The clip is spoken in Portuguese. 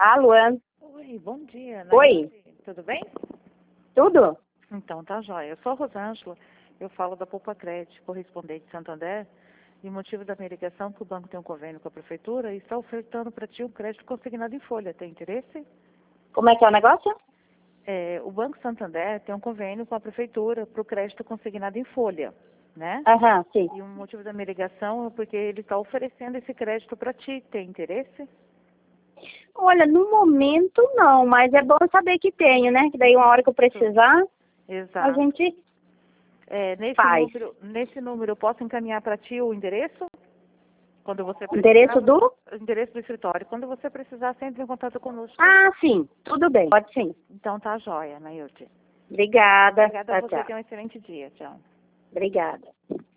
Alô? Oi, bom dia. Oi. Tudo bem? Tudo? Então, tá jóia. Eu sou a Rosângela, eu falo da Poupa Crédito, correspondente de Santander, e o motivo da minha ligação é que o banco tem um convênio com a prefeitura e está ofertando para ti um crédito consignado em folha. Tem interesse? Como é que é o negócio? O Banco Santander tem um convênio com a prefeitura para o crédito consignado em folha, né? Aham, sim. E o motivo da minha ligação é porque ele está oferecendo esse crédito para ti. Tem interesse? Olha, no momento não, mas é bom saber que tenho, né? Que daí uma hora que eu precisar, a Exato. gente Nesse faz. número eu posso encaminhar para ti o endereço? Quando você precisar, Endereço do? o endereço do escritório. Quando você precisar, você entra em contato conosco. Ah, sim. Tudo bem. Pode sim. Então tá jóia, Nailde. Obrigada. Obrigada a Tchau, você. tchau. Tenha um excelente dia. Tchau. Obrigada.